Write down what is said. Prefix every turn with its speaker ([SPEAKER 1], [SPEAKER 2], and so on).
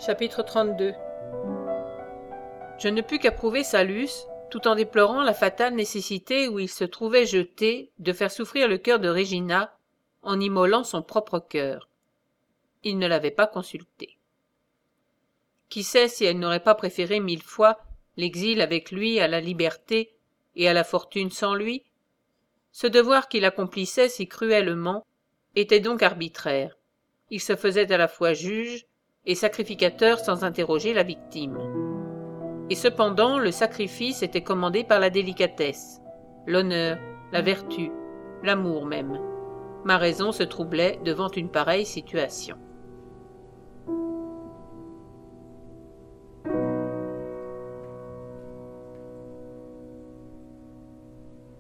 [SPEAKER 1] Chapitre 32. Je ne pus qu'approuver Saluce, tout en déplorant la fatale nécessité où il se trouvait jeté de faire souffrir le cœur de Régina en immolant son propre cœur. Il ne l'avait pas consulté. Qui sait si elle n'aurait pas préféré 1000 fois l'exil avec lui à la liberté et à la fortune sans lui? Ce devoir qu'il accomplissait si cruellement était donc arbitraire. Il se faisait à la fois juge et sacrificateur sans interroger la victime. Et cependant, le sacrifice était commandé par la délicatesse, l'honneur, la vertu, l'amour même. Ma raison se troublait devant une pareille situation.